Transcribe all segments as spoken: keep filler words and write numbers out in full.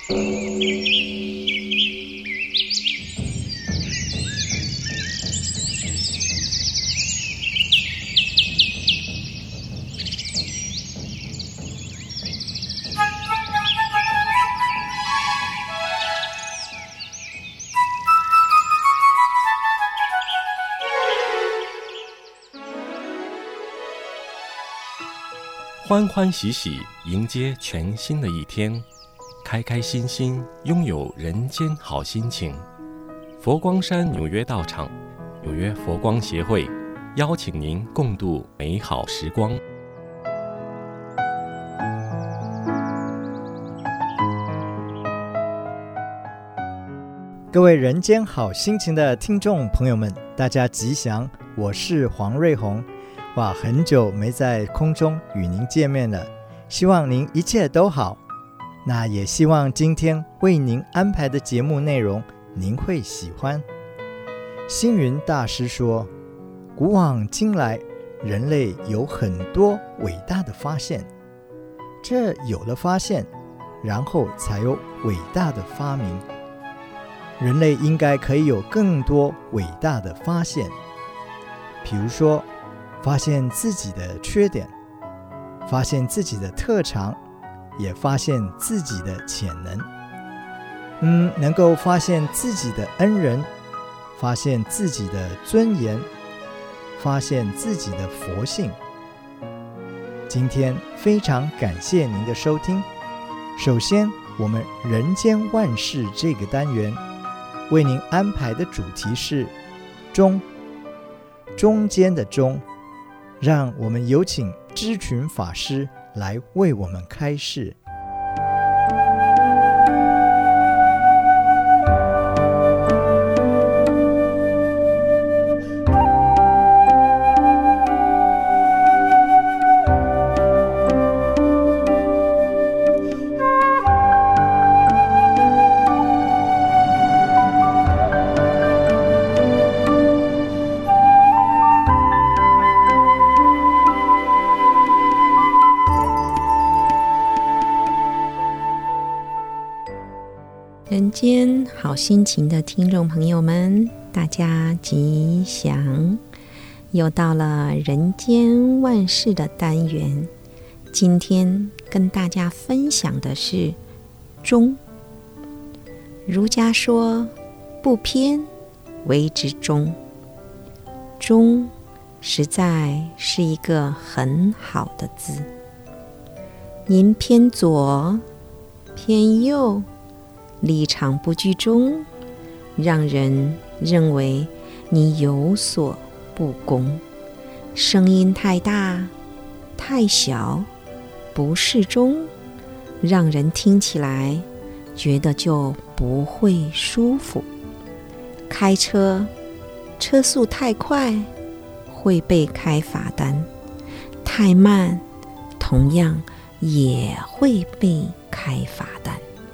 欢欢喜喜迎接全新的一天，开开心心拥有人间好心情。佛光山纽约道场纽约佛光协会邀请您共度美好时光。 各位人间好心情的听众朋友们，大家吉祥，我是黄瑞宏。哇，很久没在空中与您见面了，希望您一切都好。那也希望今天为您安排的节目内容您会喜欢。星云大师说，古往今来人类有很多伟大的发现，这有了发现，然后才有伟大的发明。人类应该可以有更多伟大的发现，比如说发现自己的缺点，发现自己的特长，也发现自己的潜能。嗯，能够发现自己的恩人，发现自己的尊严，发现自己的佛性。今天非常感谢您的收听。首先，我们人间万事这个单元为您安排的主题是中，中间的中。让我们有请知群法师来为我们开示。 人间好心情的听众朋友们，大家吉祥！又到了人间万事的单元，今天跟大家分享的是中。儒家说，不偏为之中。中实在是一个很好的字。您偏左偏右，立场不居中，让人认为你有所不公。声音太大太小，不适中，让人听起来觉得就不会舒服。开车车速太快会被开罚单，太慢同样也会被开罚单。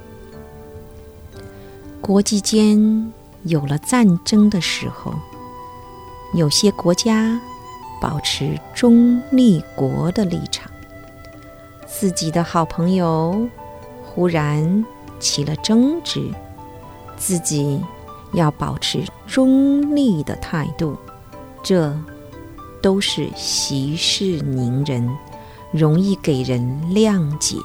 国际间有了战争的时候，有些国家保持中立国的立场，自己的好朋友忽然起了争执，自己要保持中立的态度，这都是息事宁人，容易给人谅解。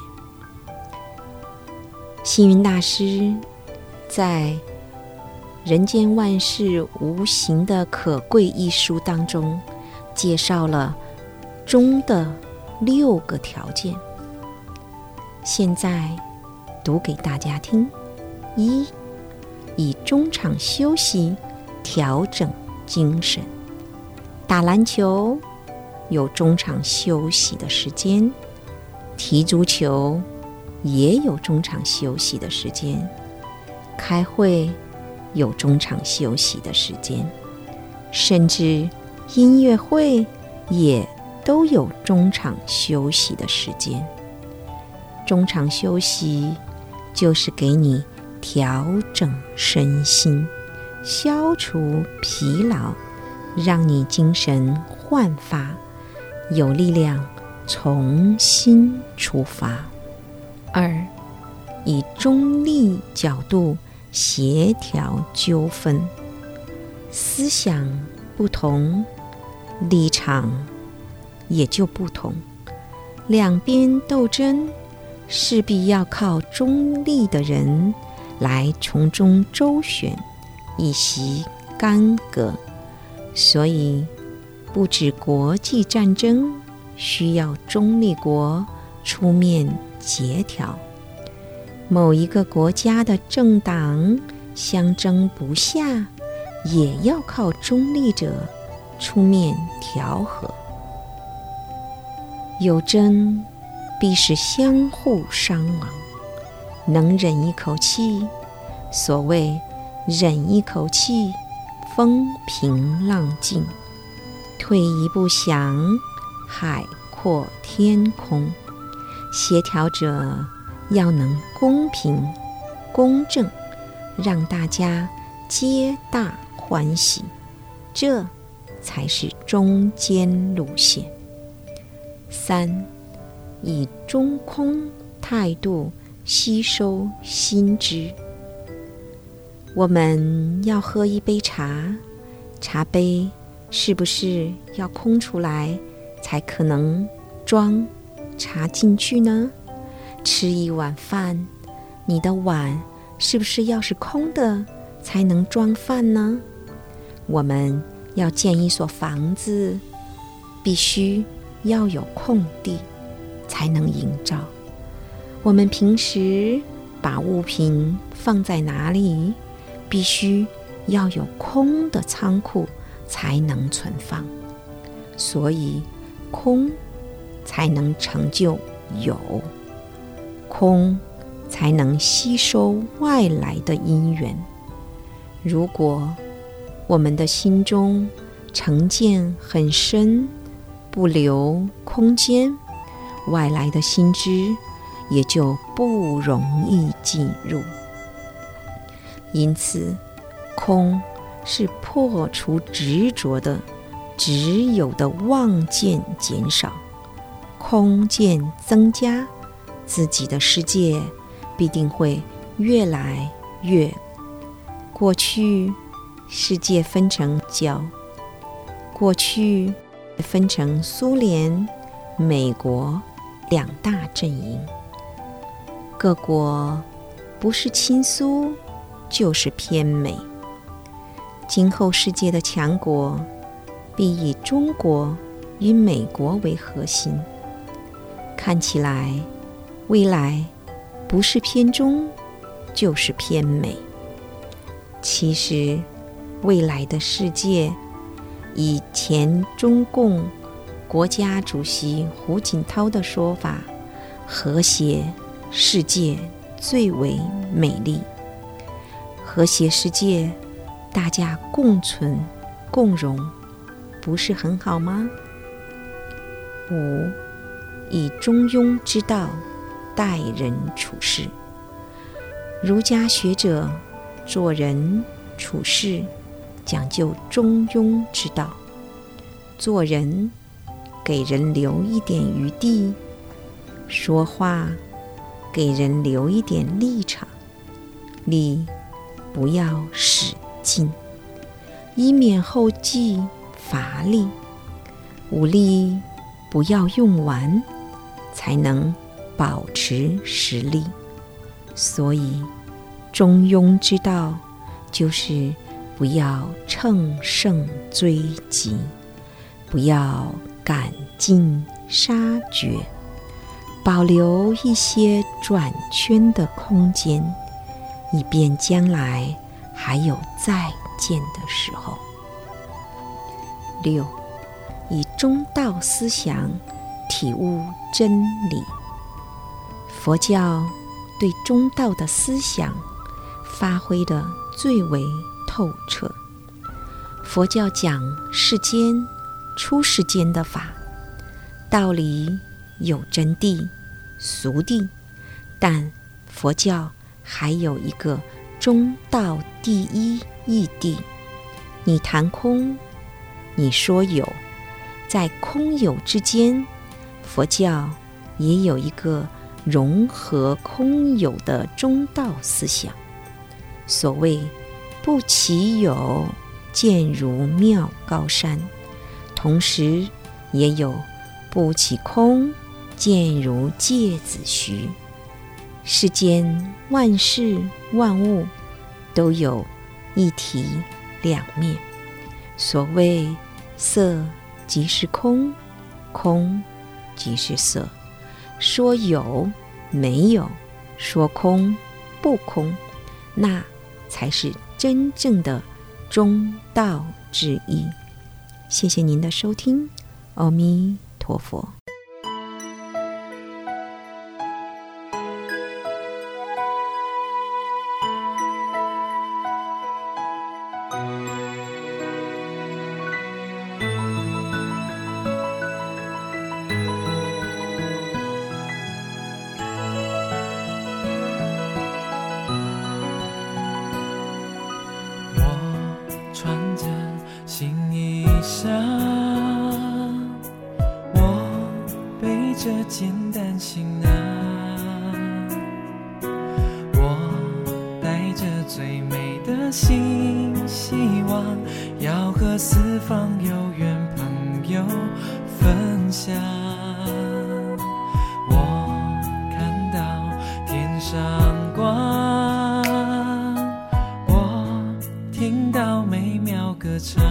星云大师在《人间万事无形的可贵》一书当中，介绍了中的六个条件。现在读给大家听。一，以中场休息调整精神。打篮球有中场休息的时间，踢足球也有中场休息的时间，开会有中场休息的时间，甚至音乐会也都有中场休息的时间。中场休息就是给你调整身心，消除疲劳，让你精神焕发，有力量重新出发。二， 以中立角度协调纠纷。思想不同，立场也就不同，两边斗争势必要靠中立的人来从中周旋，以息干戈。所以不止国际战争需要中立国出面协调，某一个国家的政党相争不下，也要靠中立者出面调和。有争必是相互伤亡，能忍一口气，所谓忍一口气，风平浪静；退一步想，海阔天空。协调者要能公平公正，让大家皆大欢喜，这才是中间路线。三，以中空态度吸收新知。我们要喝一杯茶，茶杯是不是要空出来才可能装茶进去呢？吃一碗饭，你的碗是不是要是空的才能装饭呢？我们要建一所房子，必须要有空地才能营造。我们平时把物品放在哪里，必须要有空的仓库才能存放。所以空才能成就有，空才能吸收外来的因缘。如果我们的心中成见很深，不留空间，外来的心知也就不容易进入。因此，空是破除执着的，只有的妄见减少，空见增加，自己的世界必定会越来越。过去世界分成角，过去分成苏联、美国两大阵营，各国不是亲苏就是偏美。今后世界的强国必以中国与美国为核心，看起来未来不是偏中就是偏美。其实未来的世界，以前中共国家主席胡锦涛的说法，和谐世界最为美丽。和谐世界，大家共存共荣，不是很好吗？五，以中庸之道待人处事。儒家学者做人处事讲究中庸之道，做人给人留一点余地，说话给人留一点立场，力不要使尽，以免后继乏力；武力不要用完，才能保持实力。所以中庸之道就是不要乘胜追击，不要赶尽杀绝，保留一些转圈的空间，以便将来还有再见的时候。六，以中道思想体悟真理。佛教对中道的思想发挥得最为透彻。佛教讲世间出世间的法，道理有真谛、俗谛，但佛教还有一个中道第一义谛。你谈空，你说有，在空有之间，佛教也有一个融合空有的中道思想。所谓不其有，见如妙高山，同时也有不其空，见如芥子虚。世间万事万物都有一体两面，所谓色即是空，空即是色，说有没有，说空不空，那才是真正的中道之意。谢谢您的收听，阿弥陀佛。 简单行囊，我带着最美的心，希望要和四方有缘朋友分享。我看到天上光，我听到美妙歌唱，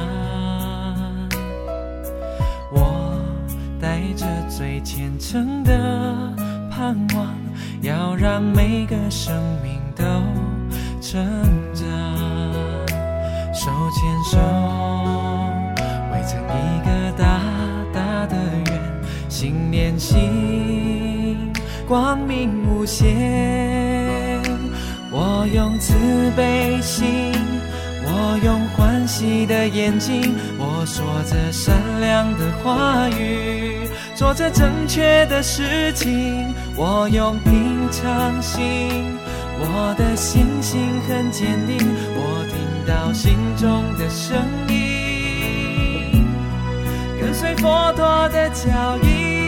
我带着最虔诚的盼望，要让每个生命都成长。手牵手围成一个大大的圆，心连心，光明无限。我用慈悲心，我用欢喜的眼睛，我说着善良的话语，做着正确的事情。我用平常心，我的信心很坚定，我听到心中的声音，跟随佛陀的脚印。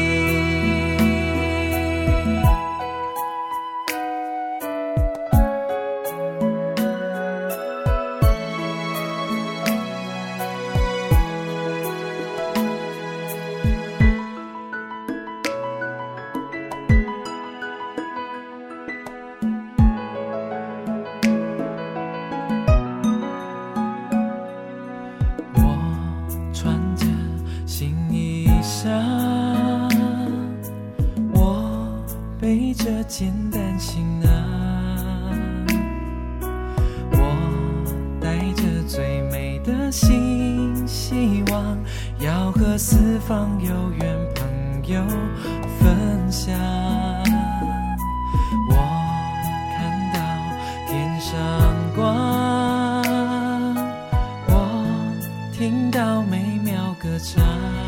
简单行囊，我带着最美的心，希望要和四方有缘朋友分享。我看到天上光，我听到美妙歌唱，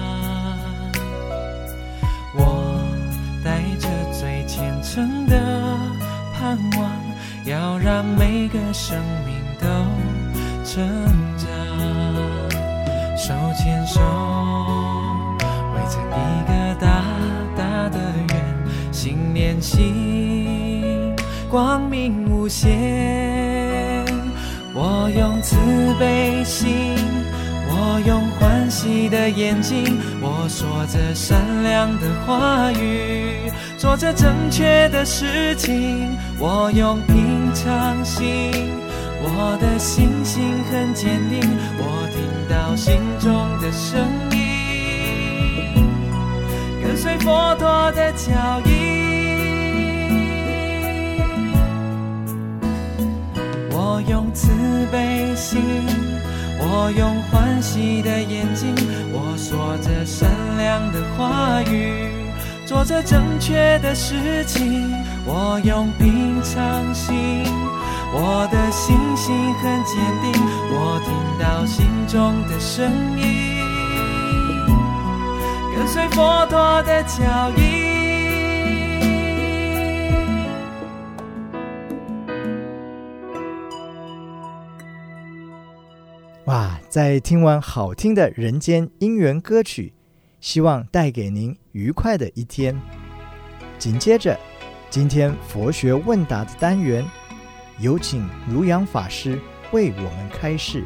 我带着最虔诚的盼望，要让每个生命都成长。手牵手围成一个大大的圆，心连心，光明无限。我用慈悲心，我用欢喜的眼睛，我说着善良的话语，做着正确的事情。我用平常心，我的信心很坚定，我听到心中的声音，跟随佛陀的脚印。我用慈悲心，我用欢喜的眼睛，我说着善良的话语，做着正确的事情。我用平常心，我的信心很坚定，我听到心中的声音，跟随佛陀的脚印。 哇，在听完好听的人间姻缘歌曲，希望带给您愉快的一天。紧接着今天佛学问答的单元，有请如阳法师为我们开示。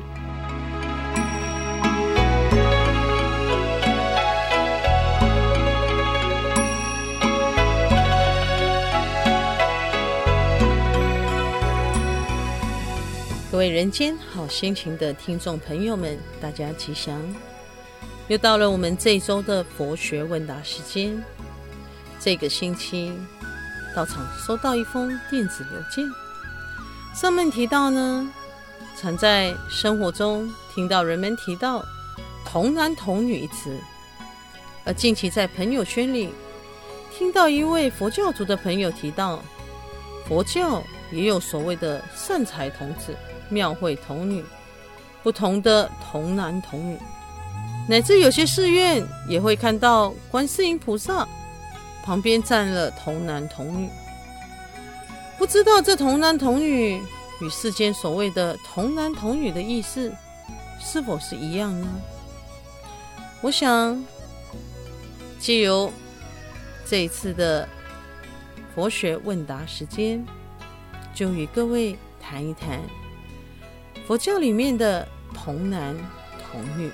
各位人间好心情的听众朋友们，大家吉祥！又到了我们这一周的佛学问答时间。这个星期道场收到一封电子邮件，上面提到呢，常在生活中听到人们提到童男童女一词，而近期在朋友圈里听到一位佛教徒的朋友提到，佛教也有所谓的善财童子、庙会童女，不同的童男童女，乃至有些寺院也会看到观世音菩萨旁边站了童男童女。不知道这童男童女与世间所谓的童男童女的意思是否是一样呢？我想藉由这一次的佛学问答时间，就与各位谈一谈佛教里面的童男童女。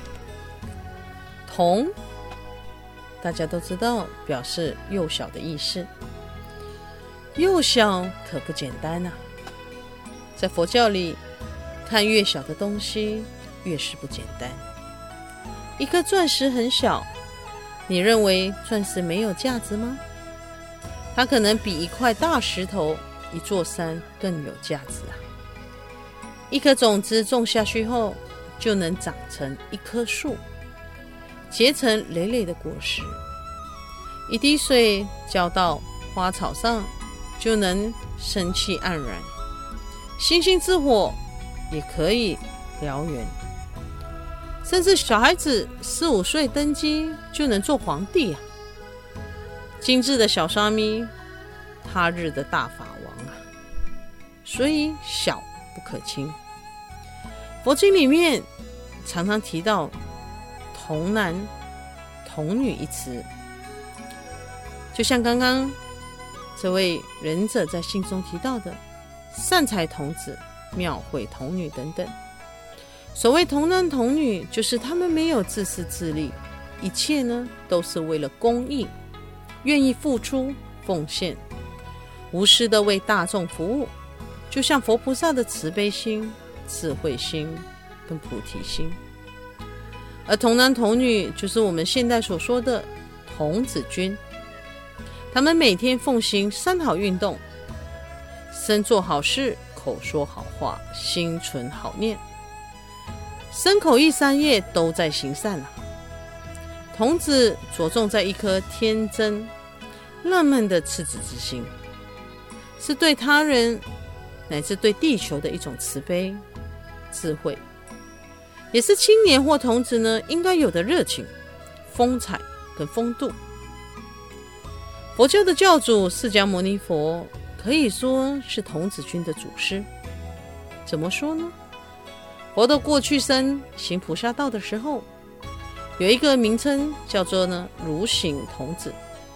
童，大家都知道表示幼小的意思，幼小可不简单啊。在佛教里，看越小的东西越是不简单。一颗钻石很小，你认为钻石没有价值吗？它可能比一块大石头、一座山更有价值啊。一颗种子种下去后，就能长成一棵树，结成累累的果实。一滴水浇到花草上，就能生气盎然。星星之火也可以燎原，甚至小孩子四五岁登基就能做皇帝啊。今日的小沙弥，他日的大法王啊。所以小不可轻。佛经里面常常提到童男童女一词，就像刚刚这位仁者在信中提到的善财童子、庙会童女等等。所谓童男童女，就是他们没有自私自利，一切呢都是为了公益，愿意付出奉献，无私的为大众服务，就像佛菩萨的慈悲心、智慧心跟菩提心。而童男童女就是我们现代所说的童子军，他们每天奉行三好运动，身做好事，口说好话，心存好念，身口意三业都在行善啊。童子着重在一颗天真浪漫的赤子之心，是对他人乃至对地球的一种慈悲智慧，也是青年或童子呢应该有的热情、风采跟风度。佛教的教主释迦牟尼佛可以说是童子军的祖师。怎么说呢？佛的过去生行菩萨道的时候，有一个名称叫做呢如行童子。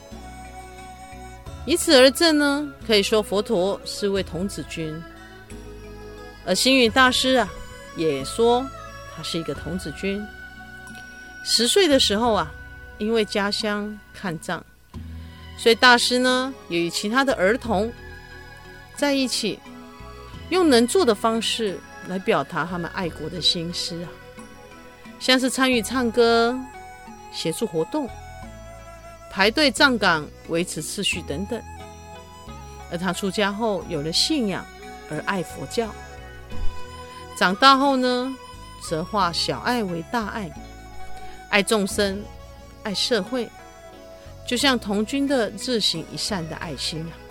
以此而证呢，可以说佛陀是位童子军。而星云大师啊，也说他是一个童子军。十岁的时候啊，因为家乡看葬，所以大师呢也与其他的儿童在一起，用能做的方式来表达他们爱国的心思啊，像是参与唱歌、协助活动、排队站岗、维持秩序等等。而他出家后有了信仰而爱佛教，长大后呢，则化小爱为大爱，爱众生，爱社会，就像童军的日行一善的爱心啊。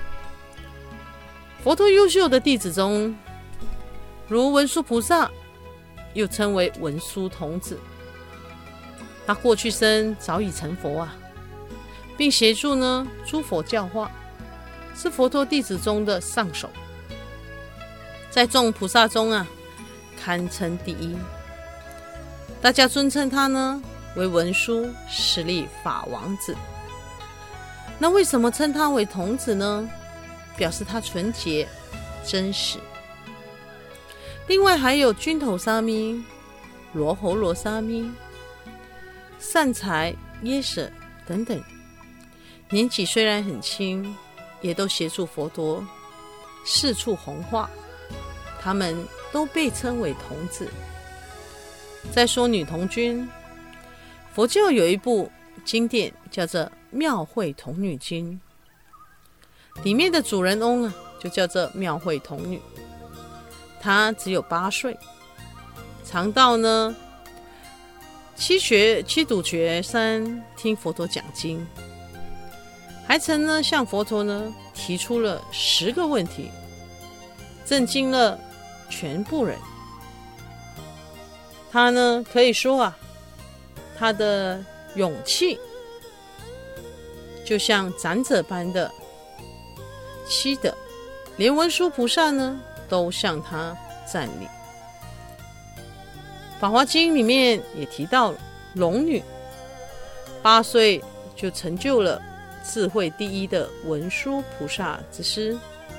佛陀优秀的弟子中，如文殊菩萨，又称为文殊童子，他过去生早已成佛啊，并协助呢诸佛教化，是佛陀弟子中的上首，在众菩萨中啊，堪称第一。大家尊称他呢为文殊师利法王子。 那为什么称他为童子呢？表示他纯洁真实。另外还有君头沙弥、罗喉罗沙弥、善财耶舍等等，年纪虽然很轻，也都协助佛陀四处弘化，他们都被称为童子。再说女童军，佛教有一部经典叫做《妙慧童女经》，里面的主人翁啊，就叫做妙慧童女。她只有八岁，常到呢七学七堵觉山听佛陀讲经，还曾呢向佛陀呢提出了十个问题，震惊了全部人。他呢可以说啊，他的勇气就像长者般的七德，连文殊菩萨呢都向他站立。法华经里面也提到龙女八岁就成就了智慧第一的文殊菩萨之师。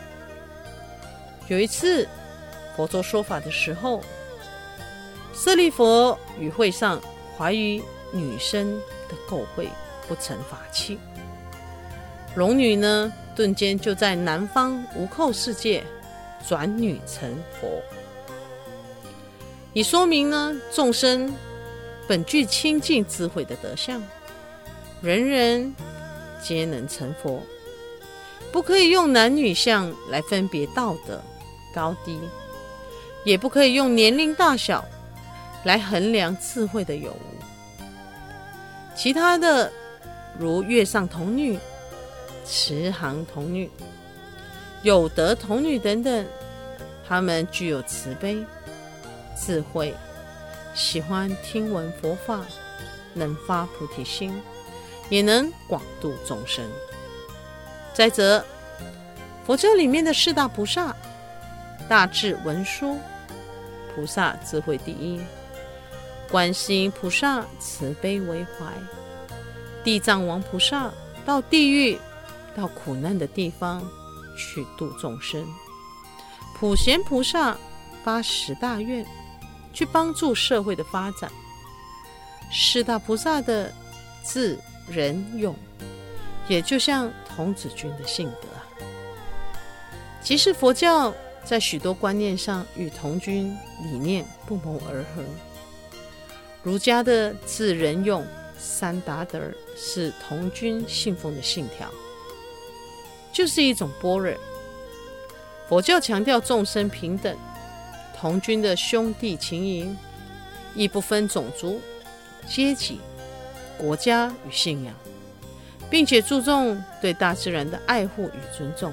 有一次佛陀说法的时候，舍利弗与会上怀疑女生的垢秽，不成法器。龙女呢顿间就在南方无垢世界转女成佛，以说明呢众生本具清净智慧的德相，人人皆能成佛，不可以用男女相来分别道德高低，也不可以用年龄大小来衡量智慧的有无。其他的如月上童女、慈航童女、有德童女等等，她们具有慈悲、智慧，喜欢听闻佛法，能发菩提心，也能广度众生。再者，佛教里面的四大菩萨，大智文殊菩萨智慧第一，观世音菩萨慈悲为怀，地藏王菩萨到地狱到苦难的地方去度众生，普贤菩萨发十大愿去帮助社会的发展，四大菩萨的智仁勇，也就像童子军的性德啊。其实佛教在许多观念上与童军理念不谋而合。儒家的智仁勇三达德是童军信奉的信条，就是一种般若。佛教强调众生平等，童军的兄弟情谊亦不分种族、阶级、国家与信仰，并且注重对大自然的爱护与尊重。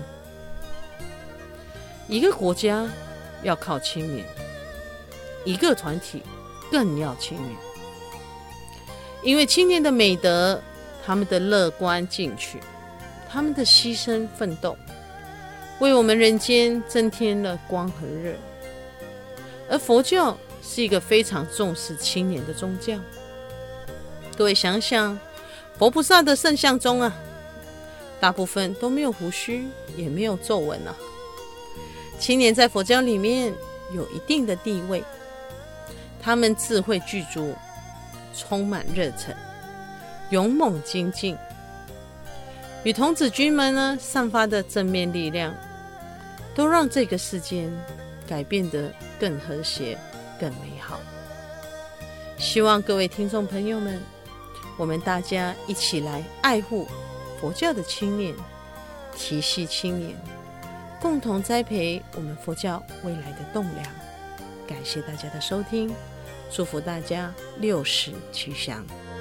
一个国家要靠青年，一个团体更要青年，因为青年的美德，他们的乐观进取，他们的牺牲奋斗，为我们人间增添了光和热。而佛教是一个非常重视青年的宗教。各位想想，佛菩萨的圣像中啊，大部分都没有胡须，也没有皱纹啊。青年在佛教里面有一定的地位，他们智慧具足，充满热忱，勇猛精进，与童子军们呢散发的正面力量，都让这个世间改变得更和谐、更美好。希望各位听众朋友们，我们大家一起来爱护佛教的青年，提携青年，共同栽培我们佛教未来的栋梁。感谢大家的收听，祝福大家六十吉祥。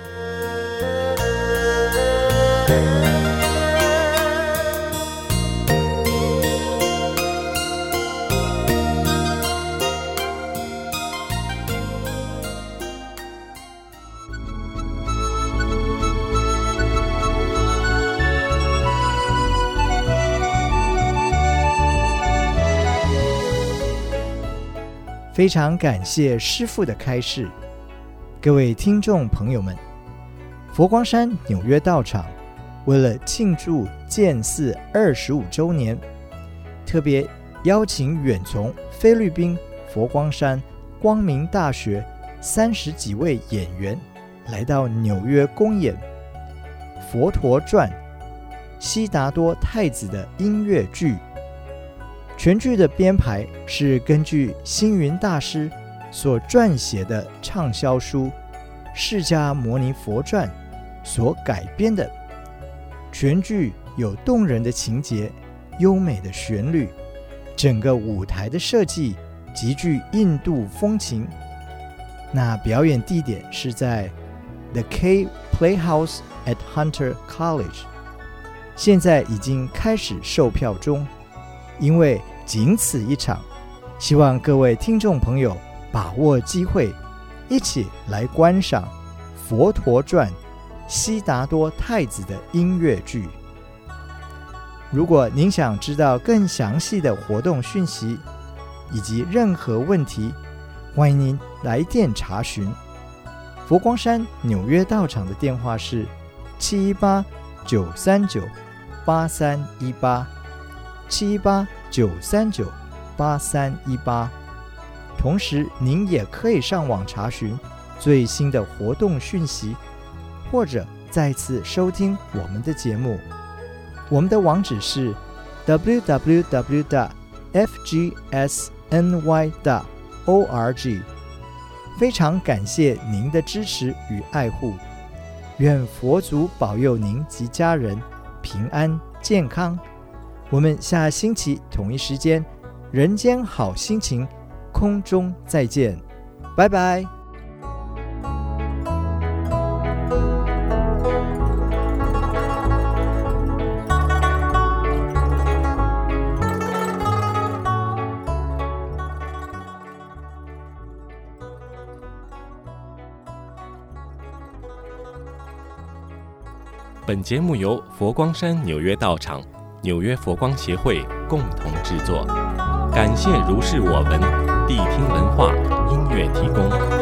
非常感谢师父的开示。各位听众朋友们，佛光山纽约道场为了庆祝建寺二十五周年，特别邀请远从菲律宾佛光山光明大学三十几位演员来到纽约公演《佛陀传》悉达多太子的音乐剧。全剧的编排是根据星云大师所撰写的畅销书《释迦牟尼佛传》所改编的。全剧有动人的情节、优美的旋律，整个舞台的设计极具印度风情。那表演地点是在 The K Playhouse at Hunter College， 现在已经开始售票中，因为仅此一场，希望各位听众朋友把握机会，一起来观赏《佛陀传》悉达多太子的音乐剧。如果您想知道更详细的活动讯息以及任何问题，欢迎您来电查询。佛光山纽约道场的电话是七一八九三九八三一八七一八九三九八三一八。同时，您也可以上网查询最新的活动讯息，或者再次收听我们的节目。我们的网址是 double-u double-u double-u 点 f g s n y 点 org。 非常感谢您的支持与爱护，愿佛祖保佑您及家人平安健康。我们下星期同一时间人间好心情空中再见，拜拜。 本节目由佛光山纽约道场、纽约佛光协会共同制作，感谢如是我闻谛听文化音乐提供。